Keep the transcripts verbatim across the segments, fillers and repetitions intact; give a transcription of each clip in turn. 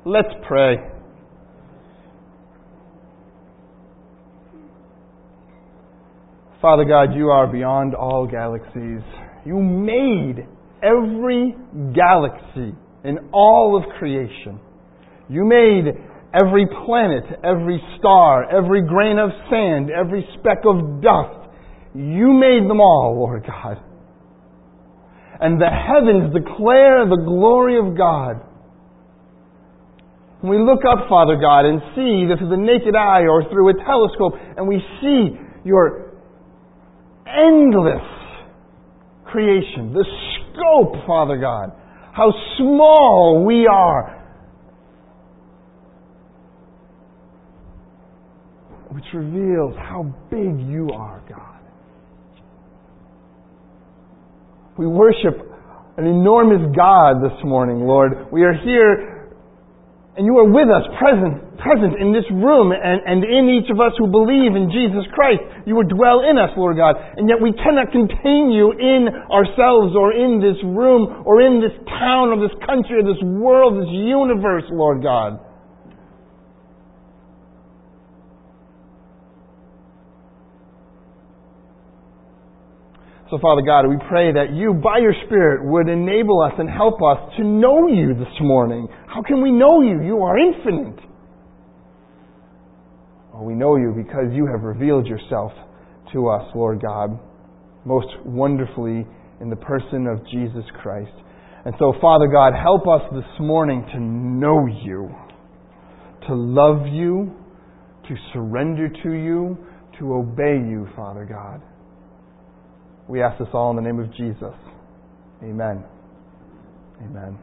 Let's pray. Father God, you are beyond all galaxies. You made every galaxy in all of creation. You made every planet, every star, every grain of sand, every speck of dust. You made them all, Lord God. And the heavens declare the glory of God. When we look up, Father God, and see that through the naked eye or through a telescope, and we see your endless creation, the scope, Father God, how small we are, which reveals how big you are, God. We worship an enormous God this morning, Lord. We are here, and you are with us, present, present in this room, and, and in each of us who believe in Jesus Christ. You will dwell in us, Lord God, and yet we cannot contain you in ourselves, or in this room, or in this town, or this country, or this world, this universe, Lord God. So, Father God, we pray that you, by your Spirit, would enable us and help us to know you this morning. How can we know you? You are infinite. Well, we know you because you have revealed yourself to us, Lord God, most wonderfully in the person of Jesus Christ. And so, Father God, help us this morning to know you, to love you, to surrender to you, to obey you, Father God. We ask this all in the name of Jesus. Amen. Amen.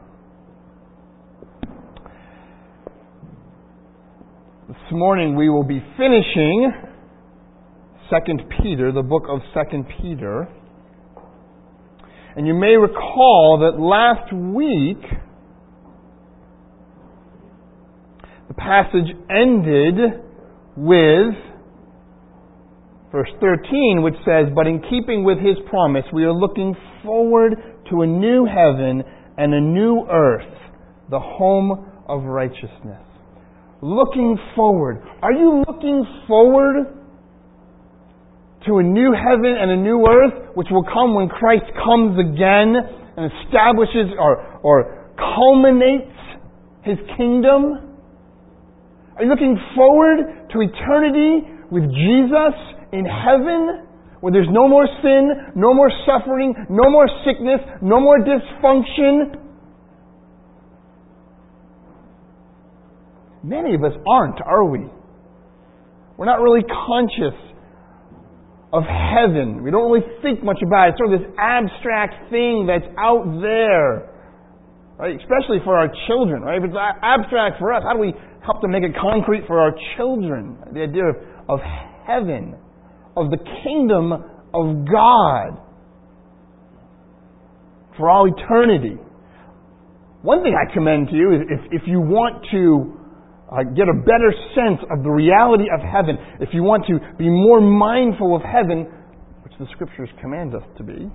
This morning we will be finishing Second Peter, the book of Second Peter. And you may recall that last week the passage ended with verse thirteen, which says, "But in keeping with His promise, we are looking forward to a new heaven and a new earth, the home of righteousness." Looking forward. Are you looking forward to a new heaven and a new earth, which will come when Christ comes again and establishes or, or culminates His kingdom? Are you looking forward to eternity with Jesus in heaven, where there's no more sin, no more suffering, no more sickness, no more dysfunction? Many of us aren't, are we? We're not really conscious of heaven. We don't really think much about it. It's sort of this abstract thing that's out there, right? Especially for our children, right? If it's abstract for us, how do we help to make it concrete for our children? The idea of, of heaven, of the kingdom of God for all eternity. One thing I commend to you is if, if you want to uh, get a better sense of the reality of heaven, if you want to be more mindful of heaven, which the Scriptures command us to be,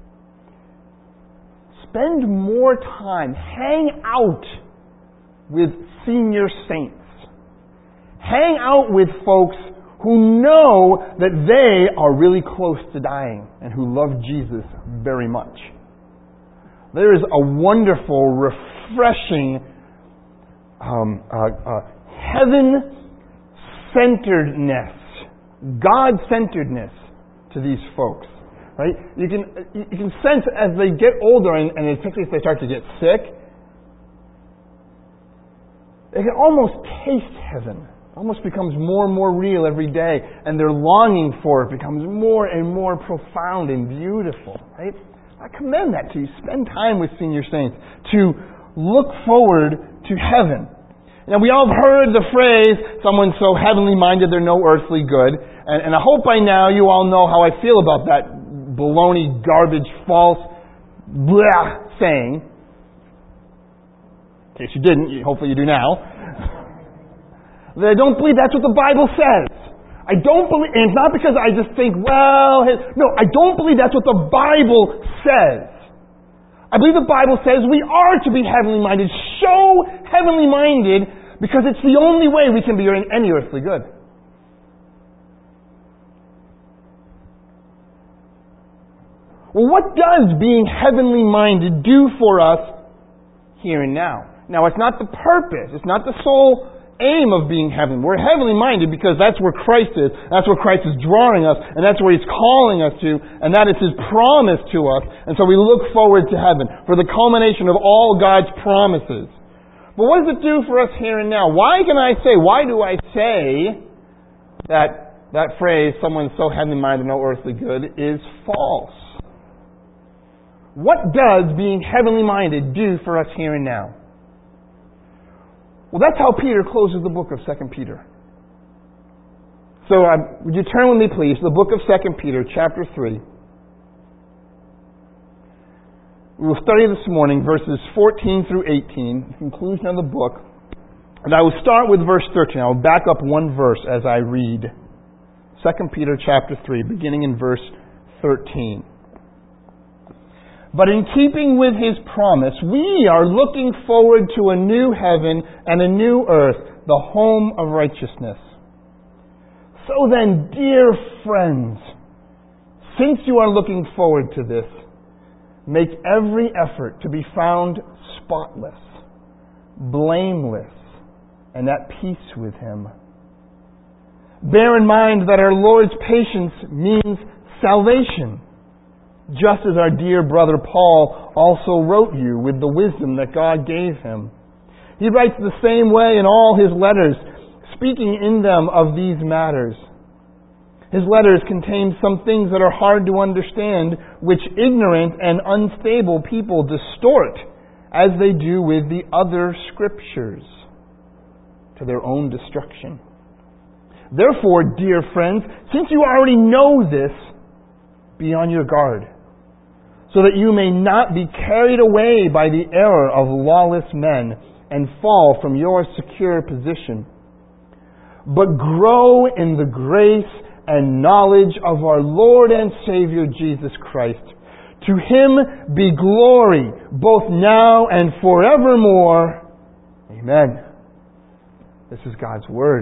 spend more time, hang out with senior saints. Hang out with folks who know that they are really close to dying and who love Jesus very much. There is a wonderful, refreshing, um, uh, uh, heaven-centeredness, God-centeredness to these folks. Right? You can you can sense as they get older, and, and especially if they start to get sick, they can almost taste heaven. Almost becomes more and more real every day, and their longing for it becomes more and more profound and beautiful. Right? I commend that to you. Spend time with senior saints to look forward to heaven. Now, we all have heard the phrase, "Someone so heavenly minded they're no earthly good," and, and I hope by now you all know how I feel about that baloney, garbage, false, blah saying. In case you didn't, hopefully you do now. That I don't believe that's what the Bible says. I don't believe, and it's not because I just think, well, no, I don't believe that's what the Bible says. I believe the Bible says we are to be heavenly minded, so heavenly minded, because it's the only way we can be any earthly good. Well, what does being heavenly minded do for us here and now? Now, it's not the purpose, it's not the sole aim of being heavenly. We're heavenly minded because that's where Christ is, that's where Christ is drawing us, and that's where He's calling us to, and that is His promise to us. And so we look forward to heaven for the culmination of all God's promises. But what does it do for us here and now? Why can I say, why do I say that that phrase, someone so heavenly minded, no earthly good, is false? What does being heavenly minded do for us here and now? Well, that's how Peter closes the book of Second Peter. So, uh, would you turn with me, please, to the book of Second Peter, chapter three. We will study this morning verses fourteen through eighteen, the conclusion of the book. And I will start with verse thirteen. I will back up one verse as I read. Second Peter, chapter three, beginning in verse thirteen. But in keeping with His promise, we are looking forward to a new heaven and a new earth, the home of righteousness. So then, dear friends, since you are looking forward to this, make every effort to be found spotless, blameless, and at peace with Him. Bear in mind that our Lord's patience means salvation, just as our dear brother Paul also wrote you with the wisdom that God gave him. He writes the same way in all his letters, speaking in them of these matters. His letters contain some things that are hard to understand, which ignorant and unstable people distort, as they do with the other scriptures, to their own destruction. Therefore, dear friends, since you already know this, be on your guard, so that you may not be carried away by the error of lawless men and fall from your secure position, but grow in the grace and knowledge of our Lord and Savior Jesus Christ. To Him be glory, both now and forevermore. Amen. This is God's Word.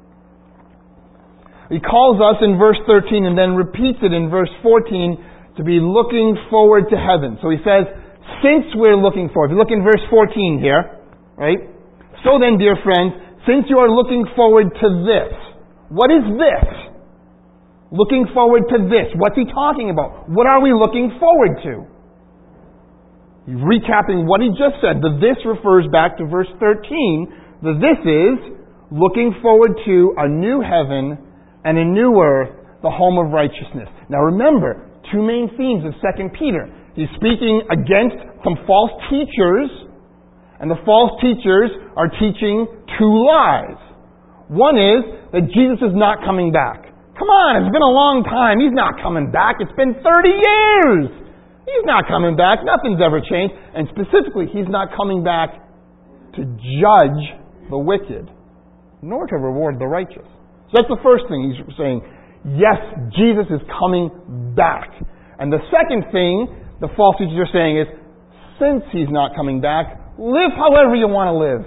He calls us in verse thirteen and then repeats it in verse fourteen to be looking forward to heaven. So he says, since we're looking forward. If you look in verse fourteen here, right? So then, dear friends, since you are looking forward to this. What is this? Looking forward to this. What's he talking about? What are we looking forward to? He's recapping what he just said. The this refers back to verse thirteen. The this is looking forward to a new heaven and a new earth, the home of righteousness. Now remember, two main themes of Second Peter. He's speaking against some false teachers, and the false teachers are teaching two lies. One is that Jesus is not coming back. Come on, it's been a long time. He's not coming back. It's been thirty years. He's not coming back. Nothing's ever changed. And specifically, He's not coming back to judge the wicked, nor to reward the righteous. So that's the first thing he's saying. Yes, Jesus is coming back. And the second thing the false teachers are saying is, since He's not coming back, live however you want to live.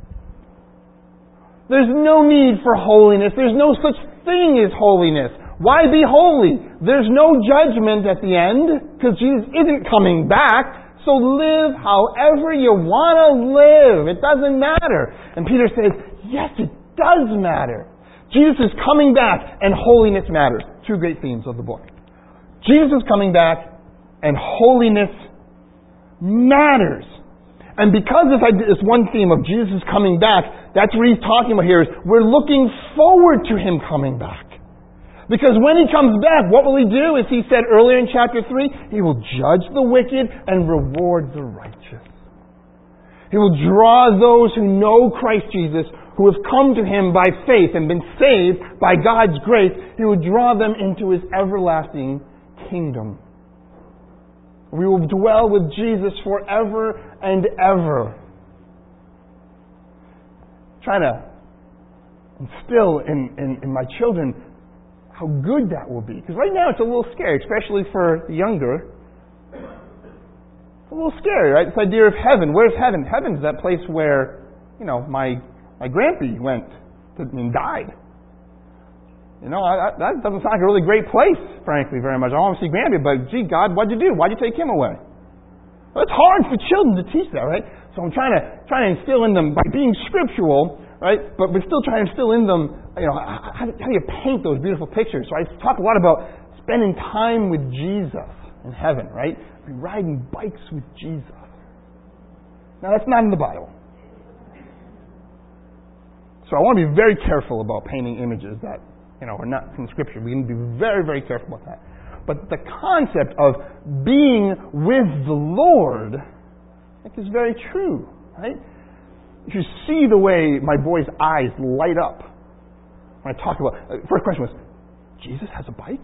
There's no need for holiness. There's no such thing as holiness. Why be holy? There's no judgment at the end because Jesus isn't coming back. So live however you want to live. It doesn't matter. And Peter says, yes, it does matter. Jesus is coming back and holiness matters. Two great themes of the book. Jesus is coming back and holiness matters. And because this, this one theme of Jesus is coming back, that's what he's talking about here is we're looking forward to Him coming back. Because when He comes back, what will He do? As He said earlier in chapter three, He will judge the wicked and reward the righteous. He will draw those who know Christ Jesus, who have come to Him by faith and been saved by God's grace. He will draw them into His everlasting kingdom. We will dwell with Jesus forever and ever. Trying to instill in, in, in my children how good that will be. Because right now it's a little scary, especially for the younger. a little scary, right? This idea of heaven. Where's heaven? Heaven's that place where, you know, my my grandpa went to, and died. You know, I, that doesn't sound like a really great place, frankly, very much. I want to see grandpa, but gee, God, what'd you do? Why'd you take him away? Well, it's hard for children to teach that, right? So I'm trying to trying to instill in them by being scriptural, right? But we're still trying to instill in them, you know, how, how do you paint those beautiful pictures? So I talk a lot about spending time with Jesus in heaven, right? Be riding bikes with Jesus. Now that's not in the Bible. So I want to be very careful about painting images that, you know, are not from Scripture. We need to be very, very careful about that. But the concept of being with the Lord, I think, is very true, right? You should see the way my boy's eyes light up when I talk about. Uh, first question was, Jesus has a bike?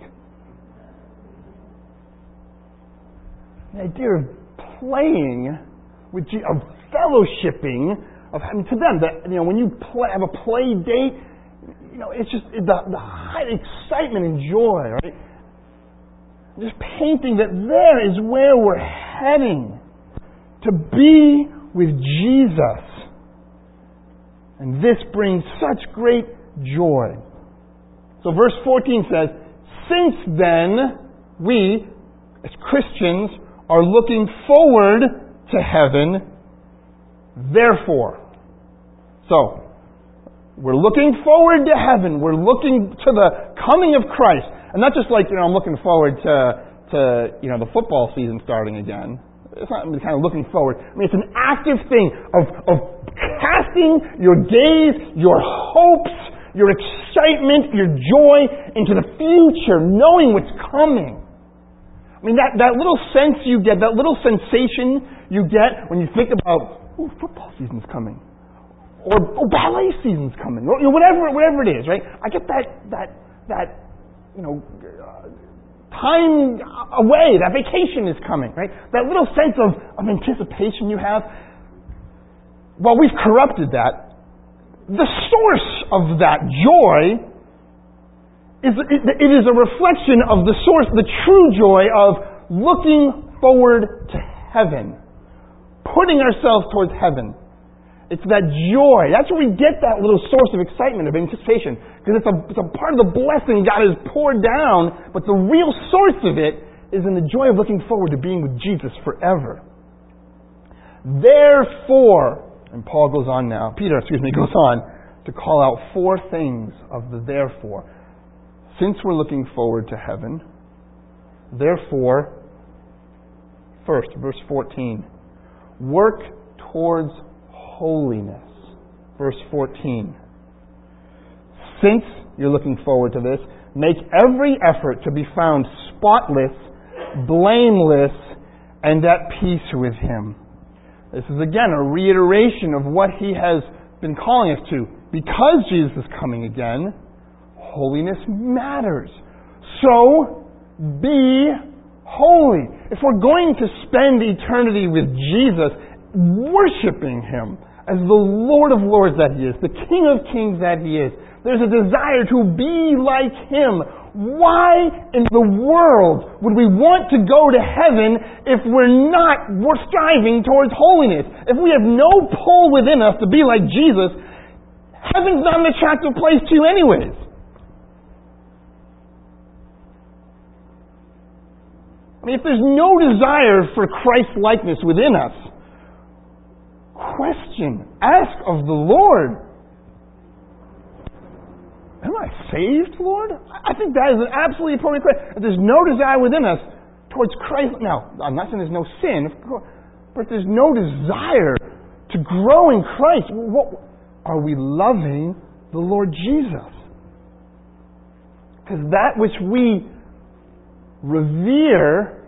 The idea of playing with Jesus, of fellowshipping, of I mean, to them that, you know, when you play, have a play date, you know, it's just the, the high excitement and joy, right? Just painting that there is where we're heading, to be with Jesus. And this brings such great joy. So verse fourteen says, since then, we, as Christians, are looking forward to heaven, therefore. So, we're looking forward to heaven. We're looking to the coming of Christ. And not just like, you know, I'm looking forward to, to you know, the football season starting again. It's not kind of looking forward. I mean, it's an active thing of, of casting your gaze, your hopes, your excitement, your joy into the future, knowing what's coming. I mean, that, that little sense you get, that little sensation you get when you think about, oh, football season's coming. Or oh, ballet season's coming. Or, you know, whatever, whatever it is, right? I get that, that, that, you know, uh, time away, that vacation is coming, right? That little sense of, of anticipation you have. Well, we've corrupted that. The source of that joy is, it, it is a reflection of the source, the true joy of looking forward to heaven. Putting ourselves towards heaven. It's that joy. That's where we get that little source of excitement, of anticipation. Because it's a, it's a part of the blessing God has poured down, but the real source of it is in the joy of looking forward to being with Jesus forever. Therefore, and Paul goes on now, Peter, excuse me, goes on to call out four things of the therefore. Since we're looking forward to heaven, therefore, first, verse fourteen, work towards holiness. Verse fourteen. Since you're looking forward to this, make every effort to be found spotless, blameless, and at peace with Him. This is again a reiteration of what He has been calling us to. Because Jesus is coming again, holiness matters. So, be holy. If we're going to spend eternity with Jesus, worshiping Him as the Lord of Lords that He is, the King of Kings that He is, there's a desire to be like Him. Why in the world would we want to go to heaven if we're not we're striving towards holiness? If we have no pull within us to be like Jesus, heaven's not an attractive place to you anyways. I mean, if there's no desire for Christ-likeness within us, question, ask of the Lord, am I saved, Lord? I think that is an absolutely appropriate question. If there's no desire within us towards Christ, now, I'm not saying there's no sin, but if there's no desire to grow in Christ, what, are we loving the Lord Jesus? Because that which we revere,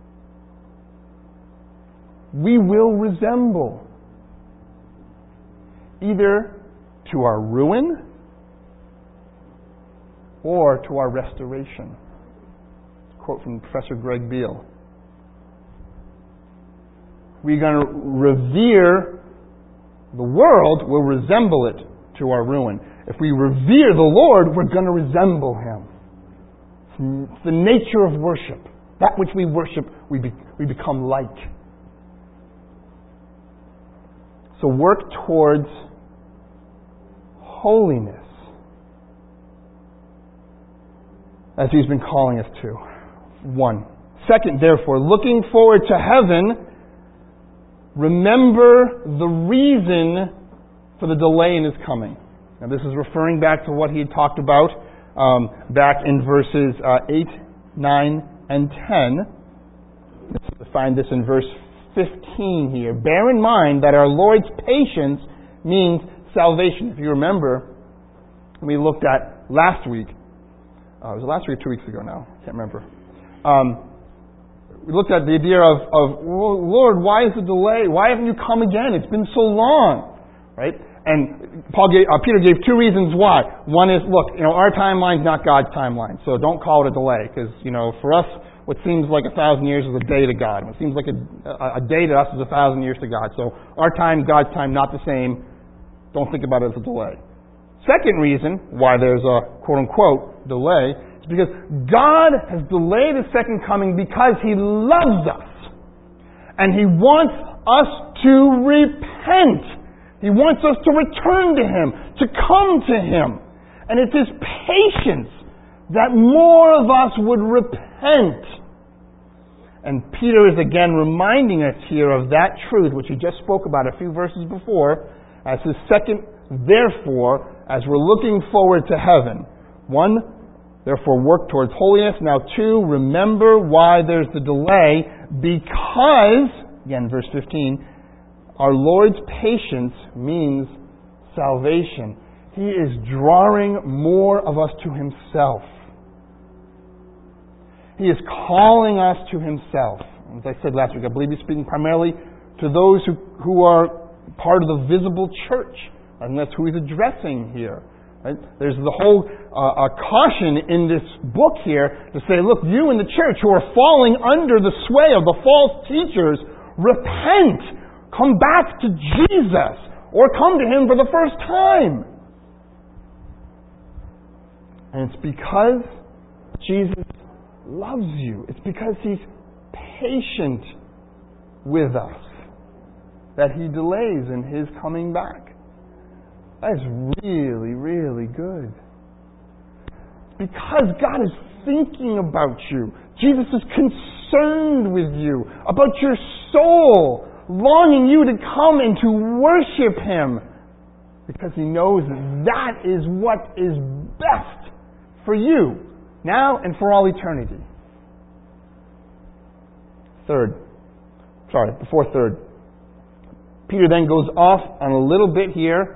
we will resemble. Either to our ruin or to our restoration. Quote from Professor Greg Beale. We're going to revere the world, we'll resemble it to our ruin. If we revere the Lord, we're going to resemble Him. It's the nature of worship. That which we worship, we, be, we become like. So work towards holiness, as He's been calling us to. One. Second, therefore, looking forward to heaven, remember the reason for the delay in His coming. Now, this is referring back to what He had talked about um, back in verses uh, eight, nine, and ten. Let's find this in verse fifteen here. Bear in mind that our Lord's patience means salvation. If you remember, we looked at last week. Uh, it was last week or two weeks ago now. I can't remember. Um, we looked at the idea of, of, Lord, why is the delay? Why haven't you come again? It's been so long. Right? And Paul gave, uh, Peter gave two reasons why. One is, look, you know, our timeline's not God's timeline, so don't call it a delay, because, you know, for us, what seems like a thousand years is a day to God. What seems like a, a, a day to us is a thousand years to God. So our time, God's time, not the same. Don't think about it as a delay. Second reason why there's a quote-unquote delay is because God has delayed His second coming because He loves us. And He wants us to repent. He wants us to return to Him, to come to Him. And it's His patience that more of us would repent. And Peter is again reminding us here of that truth, which he just spoke about a few verses before, as his second, therefore, as we're looking forward to heaven. One, therefore work towards holiness. Now two, remember why there's the delay, because, again, verse fifteen, our Lord's patience means salvation. He is drawing more of us to Himself. He is calling us to Himself. As I said last week, I believe He's speaking primarily to those who, who are part of the visible church. And that's who He's addressing here. Right? There's the whole uh, uh, caution in this book here to say, look, you in the church who are falling under the sway of the false teachers, repent. Come back to Jesus, or come to Him for the first time. And it's because Jesus loves you. It's because He's patient with us that He delays in His coming back. That is really, really good. Because God is thinking about you. Jesus is concerned with you, about your soul, longing you to come and to worship Him, because He knows that is what is best for you, now and for all eternity. Third, sorry, before third, Peter then goes off on a little bit here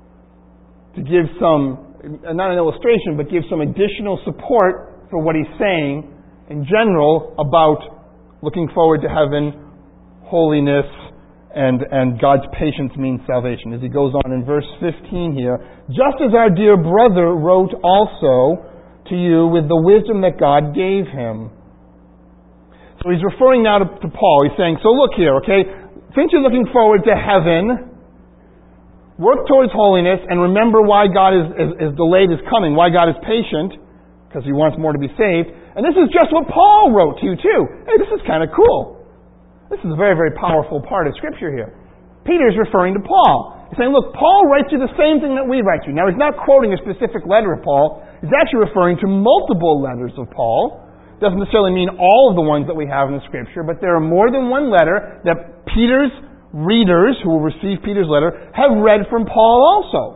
to give some, not an illustration, but give some additional support for what he's saying in general about looking forward to heaven, holiness, and, and God's patience means salvation. As he goes on in verse fifteen here, just as our dear brother wrote also to you with the wisdom that God gave him. So he's referring now to, to Paul. He's saying, so look here, okay, since you're looking forward to heaven, work towards holiness, and remember why God is, is, is delayed his coming, why God is patient, because He wants more to be saved. And this is just what Paul wrote to you too. Hey, this is kind of cool. This is a very, very powerful part of Scripture here. Peter's referring to Paul. He's saying, look, Paul writes you the same thing that we write you. Now, he's not quoting a specific letter of Paul. He's actually referring to multiple letters of Paul. Doesn't necessarily mean all of the ones that we have in the Scripture, but there are more than one letter that Peter's readers, who will receive Peter's letter, have read from Paul also.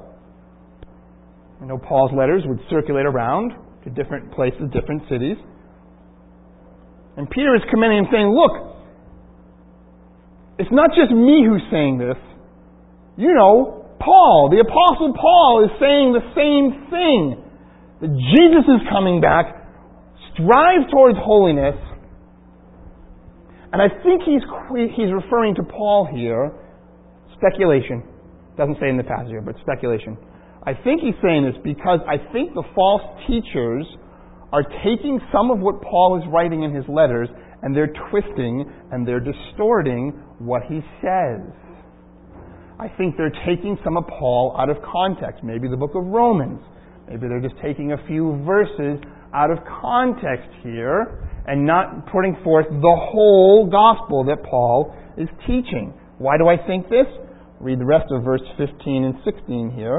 I know Paul's letters would circulate around to different places, different cities. And Peter is commending him, saying, look, it's not just me who's saying this. You know, Paul, the Apostle Paul, is saying the same thing. That Jesus is coming back. Strive towards holiness. And I think he's he's referring to Paul here. Speculation. Doesn't say in the passage here, but speculation. I think he's saying this because I think the false teachers are taking some of what Paul is writing in his letters and they're twisting and they're distorting what he says. I think they're taking some of Paul out of context. Maybe the book of Romans. Maybe they're just taking a few verses out of context here and not putting forth the whole gospel that Paul is teaching. Why do I think this? read the rest of verse fifteen and sixteen here.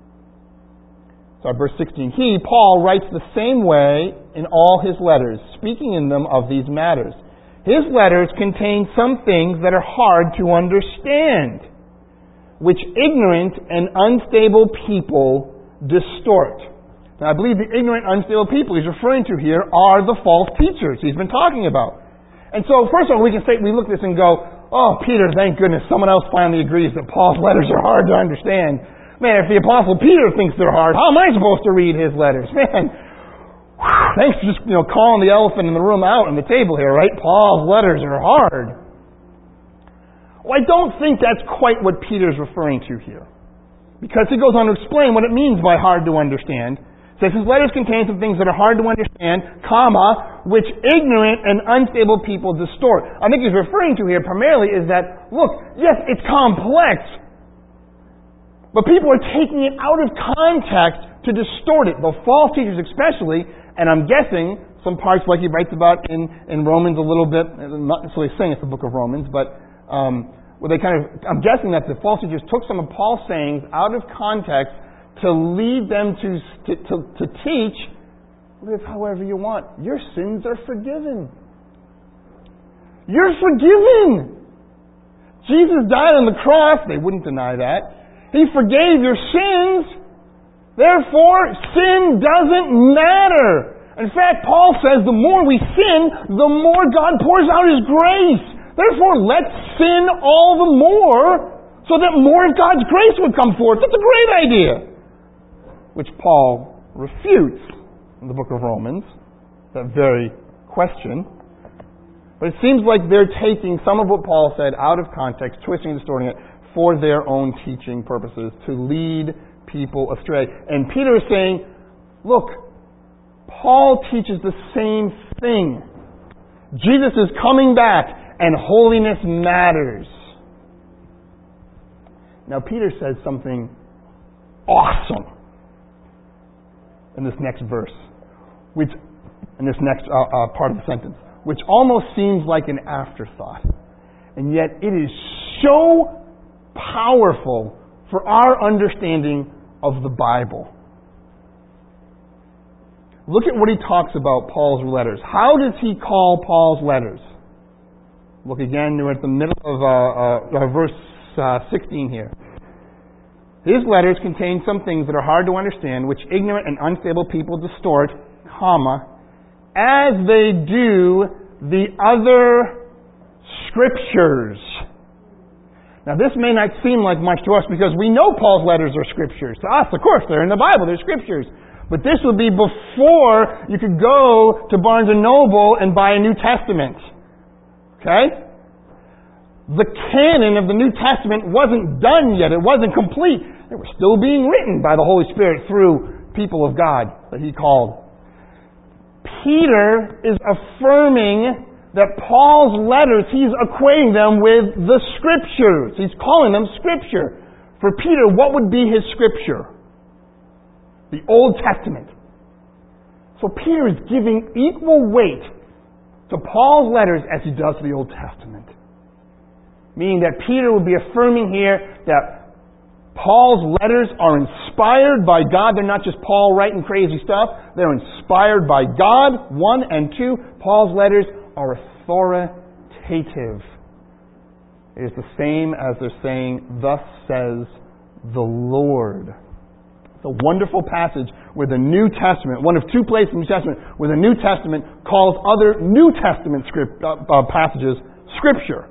So verse sixteen, he, Paul, writes the same way in all his letters, speaking in them of these matters. His letters contain some things that are hard to understand, which ignorant and unstable people distort. Now, I believe the ignorant, unstable people he's referring to here are the false teachers he's been talking about. And so, first of all, we can say, we look at this and go, oh, Peter, thank goodness, someone else finally agrees that Paul's letters are hard to understand. Man, if the Apostle Peter thinks they're hard, how am I supposed to read his letters? Man, whew, thanks for just, you know, calling the elephant in the room out on the table here, right? Paul's letters are hard. Well, I don't think that's quite what Peter's referring to here. Because he goes on to explain what it means by hard to understand. It says his letters contain some things that are hard to understand, comma, which ignorant and unstable people distort. I think he's referring to here primarily is that, look, yes, it's complex, but people are taking it out of context to distort it. The false teachers especially, and I'm guessing some parts like he writes about in, in Romans a little bit, I'm not necessarily saying it's the book of Romans, but um, where they kind of, I'm guessing that the false teachers took some of Paul's sayings out of context to lead them to, to, to, to teach, live however you want. Your sins are forgiven. You're forgiven. Jesus died on the cross. They wouldn't deny that. He forgave your sins. Therefore, sin doesn't matter. In fact, Paul says the more we sin, the more God pours out His grace. Therefore, let's sin all the more so that more of God's grace would come forth. That's a great idea. Which Paul refutes in the book of Romans, that very question. But it seems like they're taking some of what Paul said out of context, twisting and distorting it for their own teaching purposes, to lead people astray. And Peter is saying, look, Paul teaches the same thing. Jesus is coming back, and holiness matters. Now, Peter says something awesome in this next verse, which, in this next uh, uh, part of the sentence, which almost seems like an afterthought. And yet it is so powerful for our understanding of the Bible. Look at what he talks about Paul's letters. How does he call Paul's letters? Look again, we're at the middle of uh, uh, verse uh, sixteen here. His letters contain some things that are hard to understand, which ignorant and unstable people distort, comma, as they do the other Scriptures. Now, this may not seem like much to us because we know Paul's letters are Scriptures. To us, of course, they're in the Bible, they're Scriptures. But this would be before you could go to Barnes and Noble and buy a New Testament. Okay? The canon of the New Testament wasn't done yet. It wasn't complete. They were still being written by the Holy Spirit through people of God that He called. Peter is affirming that Paul's letters, he's equating them with the Scriptures. He's calling them Scripture. For Peter, what would be his Scripture? The Old Testament. So Peter is giving equal weight to Paul's letters as he does to the Old Testament. Meaning that Peter would be affirming here that Paul's letters are inspired by God. They're not just Paul writing crazy stuff. They're inspired by God, one, and two, Paul's letters are authoritative. It is the same as they're saying, thus says the Lord. It's a wonderful passage where the New Testament, one of two places in the New Testament, where the New Testament calls other New Testament script, uh, uh, passages Scripture.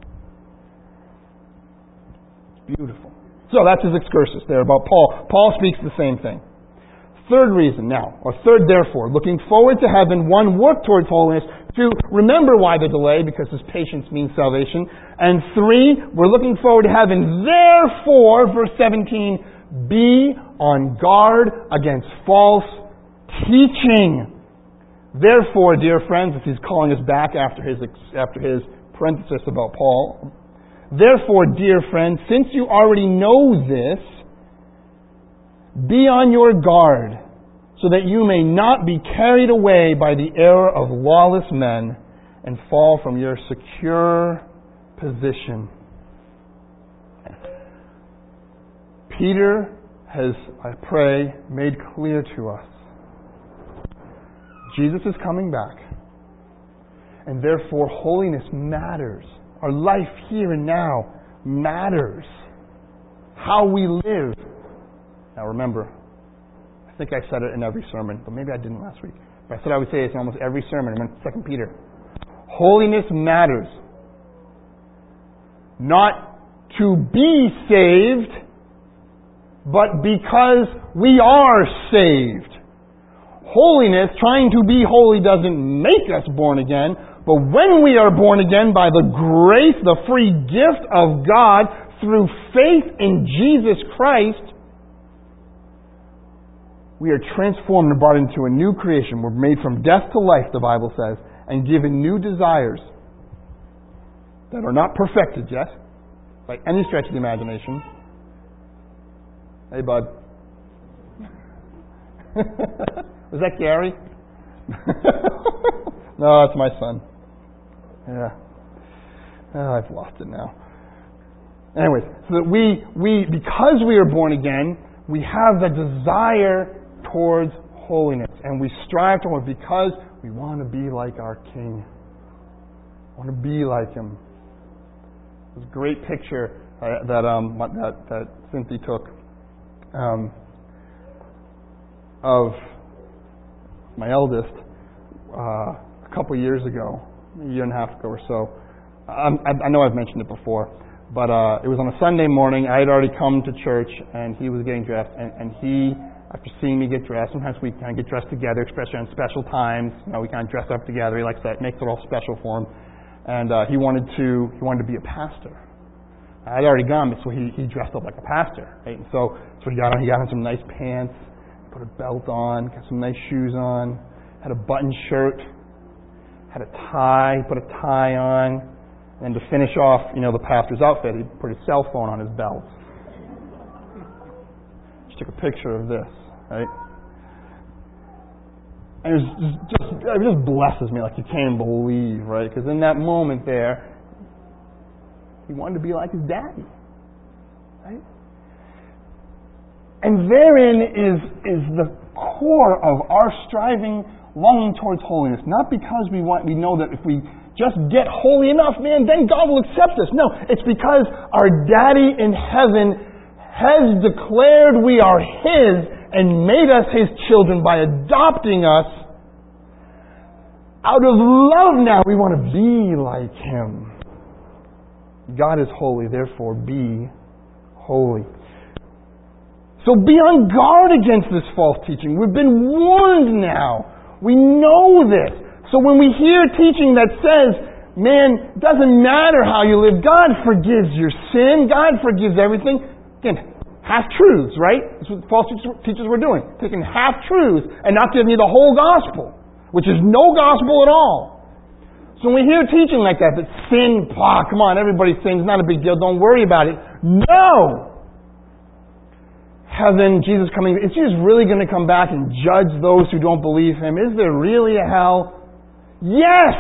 Beautiful. So that's his excursus there about Paul. Paul speaks the same thing. Third reason now, or third therefore, looking forward to heaven, one, work towards holiness. Two, remember why the delay, because his patience means salvation. And three, we're looking forward to heaven. Therefore, verse seventeen, be on guard against false teaching. Therefore, dear friends, as he's calling us back after his after his parenthesis about Paul, therefore, dear friends, since you already know this, be on your guard, so that you may not be carried away by the error of lawless men and fall from your secure position. Peter has, I pray, made clear to us. Jesus is coming back. And therefore, holiness matters. Our life here and now matters. How we live. Now remember, I think I said it in every sermon, but maybe I didn't last week. But I said I would say it in almost every sermon. I went to Second Peter. Holiness matters. Not to be saved, but because we are saved. Holiness, trying to be holy, doesn't make us born again, but when we are born again by the grace, the free gift of God through faith in Jesus Christ, we are transformed and brought into a new creation. We're made from death to life, the Bible says, and given new desires that are not perfected yet by any stretch of the imagination. Hey, bud. Was that Gary? No, that's my son. Yeah. Oh, I've lost it now. Anyways, so that we, we, because we are born again, we have the desire towards holiness. And we strive toward it because we want to be like our King. We want to be like Him. There's a great picture uh, that, um, that, that Cynthia took um, of my eldest uh, a couple years ago, a year and a half ago or so. Um, I, I know I've mentioned it before, but uh, it was on a Sunday morning. I had already come to church, and he was getting dressed, and, and he, after seeing me get dressed, sometimes we kind of get dressed together, especially on special times. You know, we kind of dress up together. He likes that; it makes it all special for him. And uh, he wanted to he wanted to be a pastor. I'd already gone, so he, he dressed up like a pastor. Right? And so, so he got on. He got on some nice pants, put a belt on, got some nice shoes on, had a button shirt, had a tie, put a tie on, and to finish off, you know, the pastor's outfit, he put his cell phone on his belt. Just took a picture of this, right? And it was just, it just blesses me like you can't believe, right? Because in that moment there, he wanted to be like his daddy, right? And therein is, is the core of our striving, longing towards holiness. Not because we want, we know that if we just get holy enough, man, then God will accept us. No, it's because our daddy in heaven has declared we are His and made us His children by adopting us. Out of love now, we want to be like Him. God is holy, therefore be holy. So be on guard against this false teaching. We've been warned now. We know this. So when we hear teaching that says, man, it doesn't matter how you live, God forgives your sin, God forgives everything. Again, half-truths, right? That's what false teachers were doing. Taking half-truths and not giving you the whole gospel, which is no gospel at all. So when we hear teaching like that, that sin, ah, come on, everybody sins, not a big deal, don't worry about it. No! Heaven, Jesus coming, is Jesus really going to come back and judge those who don't believe Him? Is there really a hell? Yes!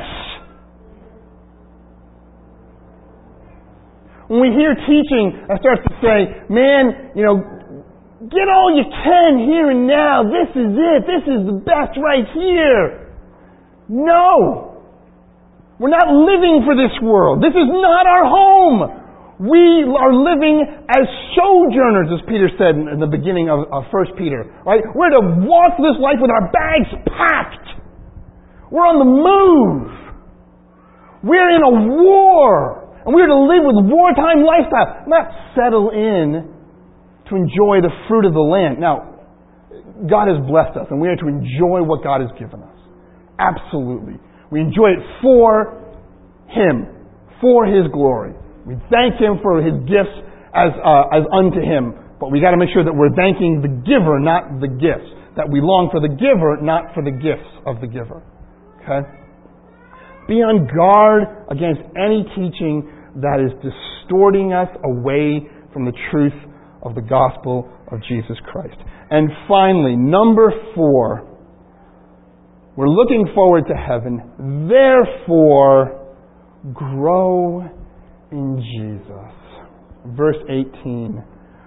When we hear teaching that starts to say, man, you know, get all you can here and now, this is it, this is the best right here. No! We're not living for this world. This is not our home. We are living as sojourners, as Peter said in the beginning of, of First Peter. Right? We're to walk this life with our bags packed. We're on the move. We're in a war. And we're to live with wartime lifestyle, not settle in to enjoy the fruit of the land. Now, God has blessed us, and we are to enjoy what God has given us. Absolutely. We enjoy it for Him, for His glory. We thank Him for His gifts as uh, as unto Him, but we got to make sure that we're thanking the giver, not the gifts. That we long for the giver, not for the gifts of the giver. Okay? Be on guard against any teaching that is distorting us away from the truth of the gospel of Jesus Christ. And finally, number four. We're looking forward to heaven. Therefore, grow in Jesus. Verse eighteen.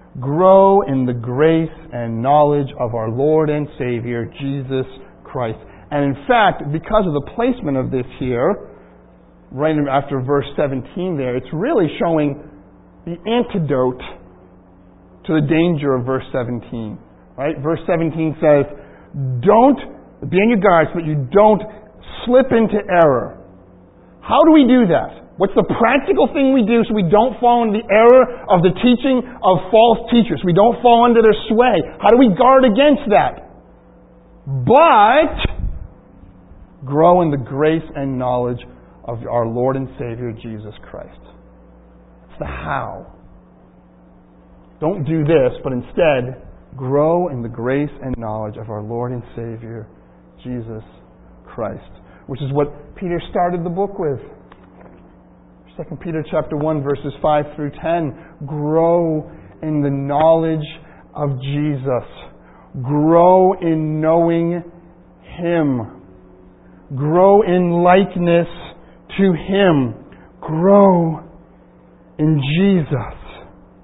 grow in the grace and knowledge of our Lord and Savior, Jesus Christ. And in fact, because of the placement of this here, right after verse seventeen there, it's really showing the antidote to the danger of verse seventeen. Right? Verse seventeen says, don't be on your guards, but you don't slip into error. How do we do that? What's the practical thing we do so we don't fall into the error of the teaching of false teachers? We don't fall under their sway. How do we guard against that? But grow in the grace and knowledge of our Lord and Savior, Jesus Christ. It's the how. Don't do this, but instead, grow in the grace and knowledge of our Lord and Savior, Jesus Christ. Which is what Peter started the book with. Second Peter chapter one, verses five through ten. Grow in the knowledge of Jesus. Grow in knowing Him. Grow in likeness to Him. Grow in Jesus.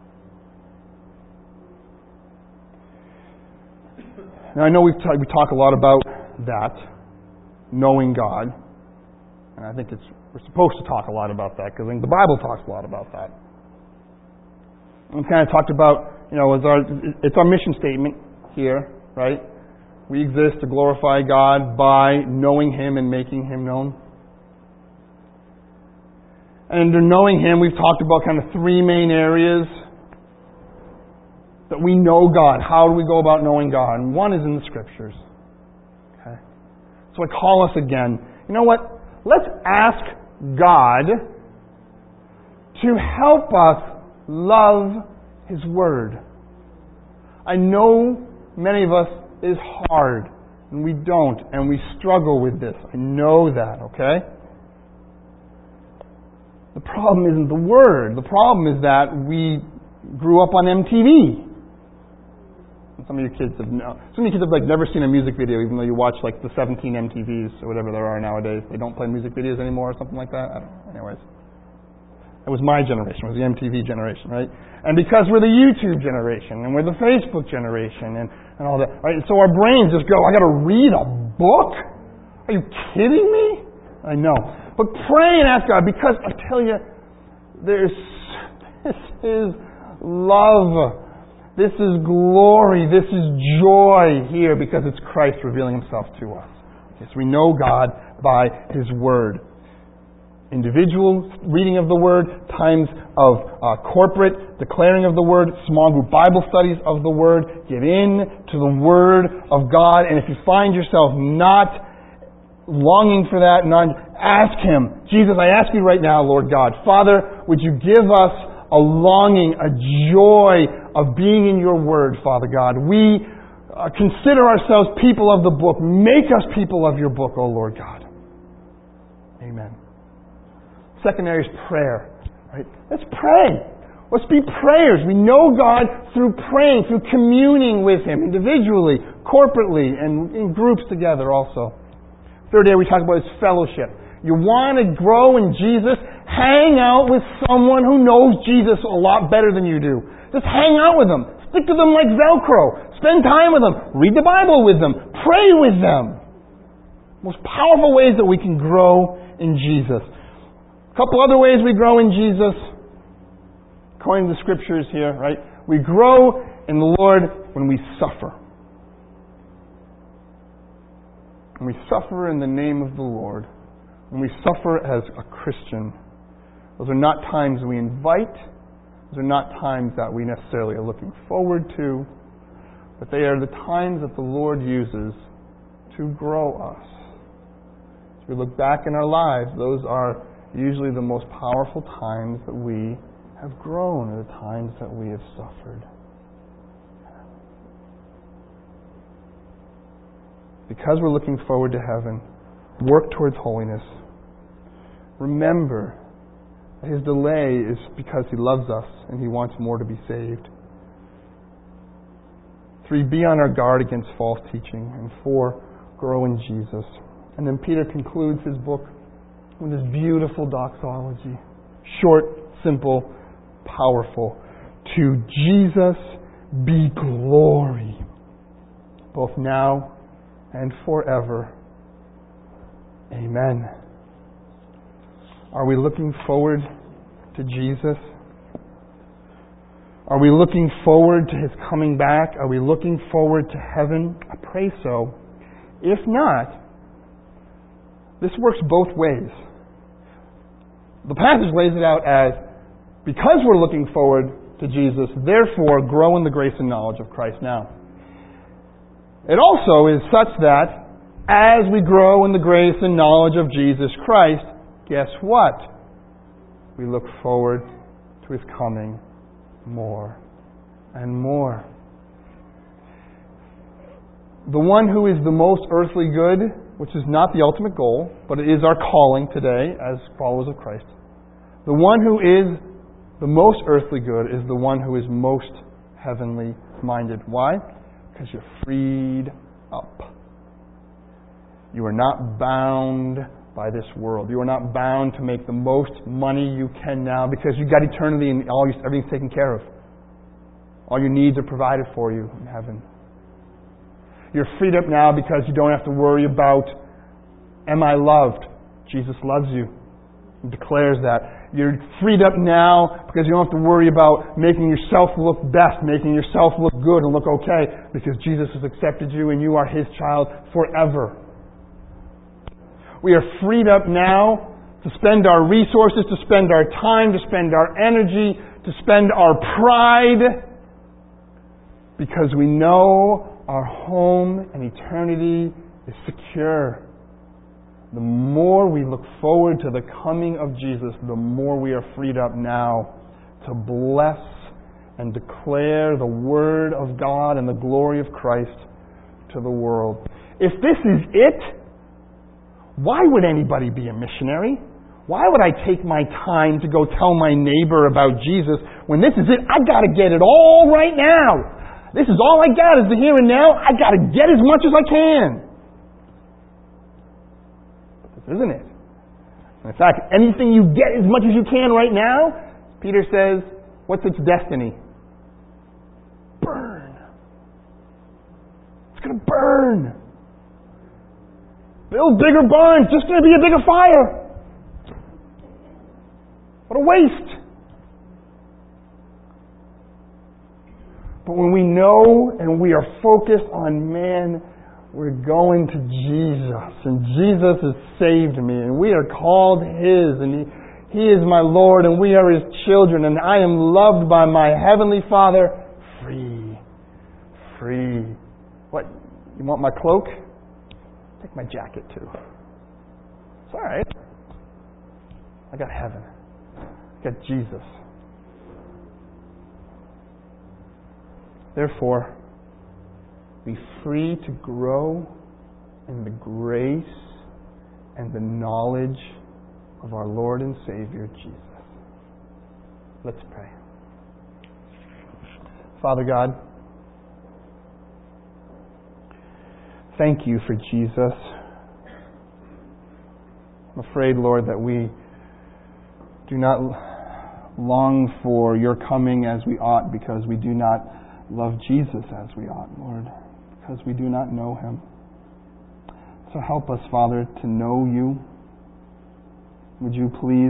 Now I know we've t- we talk a lot about that, knowing God. And I think it's we're supposed to talk a lot about that because I think the Bible talks a lot about that. And we kind of talked about, you know, it's our, it's our mission statement here, right? We exist to glorify God by knowing Him and making Him known. And under knowing Him, we've talked about kind of three main areas that we know God. How do we go about knowing God? And one is in the Scriptures. Okay? So I call us again. You know what? Let's ask God to help us love His Word. I know many of us it is hard, and we don't, and we struggle with this. I know that, okay? The problem isn't the Word. The problem is that we grew up on M T V. Some of your kids have no, some of your kids have like never seen a music video, even though you watch like the seventeen M T Vs or whatever there are nowadays. They don't play music videos anymore or something like that. I don't know. Anyways, it was my generation. It was the M T V generation, right? And because we're the YouTube generation and we're the Facebook generation and, and all that, right? And so our brains just go, I got to read a book? Are you kidding me? I know, but pray and ask God, because I tell you, there's this is love. This is glory. This is joy here because it's Christ revealing Himself to us. Okay, so we know God by His Word. Individual reading of the Word, times of uh, corporate declaring of the Word, small group Bible studies of the Word. Get in to the Word of God. And if you find yourself not longing for that, not, ask Him. Jesus, I ask You right now, Lord God, Father, would You give us a longing, a joy of being in Your Word, Father God. We uh, consider ourselves people of the book. Make us people of Your book, O Lord God. Amen. Second area is prayer. Right? Let's pray. Let's be prayers. We know God through praying, through communing with Him individually, corporately, and in groups together also. Third area we talked about is fellowship. You want to grow in Jesus? Hang out with someone who knows Jesus a lot better than you do. Just hang out with them. Stick to them like Velcro. Spend time with them. Read the Bible with them. Pray with them. Most powerful ways that we can grow in Jesus. A couple other ways we grow in Jesus, according to the Scriptures here, right? We grow in the Lord when we suffer. When we suffer in the name of the Lord. When we suffer as a Christian. Those are not times we invite. Those are not times that we necessarily are looking forward to. But they are the times that the Lord uses to grow us. As we look back in our lives, those are usually the most powerful times that we have grown, are the times that we have suffered. Because we're looking forward to heaven, work towards holiness. Remember, His delay is because He loves us and He wants more to be saved. Three, be on our guard against false teaching. And four, grow in Jesus. And then Peter concludes his book with this beautiful doxology. Short, simple, powerful. To Jesus be glory, both now and forever. Amen. Are we looking forward to Jesus? Are we looking forward to His coming back? Are we looking forward to heaven? I pray so. If not, this works both ways. The passage lays it out as, because we're looking forward to Jesus, therefore grow in the grace and knowledge of Christ now. It also is such that as we grow in the grace and knowledge of Jesus Christ, guess what? We look forward to His coming more and more. The one who is the most earthly good, which is not the ultimate goal, but it is our calling today as followers of Christ. The one who is the most earthly good is the one who is most heavenly minded. Why? Because you're freed up. You are not bound by this world. You are not bound to make the most money you can now because you've got eternity and all your, everything's taken care of. All your needs are provided for you in heaven. You're freed up now because you don't have to worry about, am I loved? Jesus loves you. He declares that. You're freed up now because you don't have to worry about making yourself look best, making yourself look good and look okay, because Jesus has accepted you and you are His child forever. We are freed up now to spend our resources, to spend our time, to spend our energy, to spend our pride, because we know our home and eternity is secure. The more we look forward to the coming of Jesus, the more we are freed up now to bless and declare the Word of God and the glory of Christ to the world. If this is it, why would anybody be a missionary? Why would I take my time to go tell my neighbor about Jesus when this is it? I got to get it all right now. This is all I got is the here and now. I got to get as much as I can. But this isn't it. In fact, anything you get as much as you can right now, Peter says, what's its destiny? Burn. It's going to burn. Build bigger barns, just going to be a bigger fire. What a waste. But when we know and we are focused on man, we're going to Jesus. And Jesus has saved me. And we are called His. And He, He is my Lord. And we are His children. And I am loved by my Heavenly Father. Free. Free. What? You want my cloak? Take my jacket too. It's all right. I got heaven. I got Jesus. Therefore, be free to grow in the grace and the knowledge of our Lord and Savior, Jesus. Let's pray. Father God, thank you for Jesus. I'm afraid, Lord, that we do not long for your coming as we ought because we do not love Jesus as we ought, Lord, because we do not know Him. So help us, Father, to know you. Would you please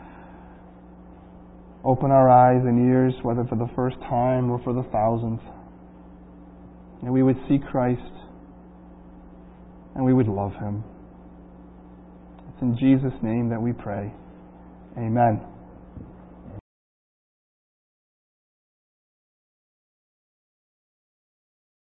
open our eyes and ears, whether for the first time or for the thousandth, and we would see Christ and we would love Him. It's in Jesus' name that we pray. Amen.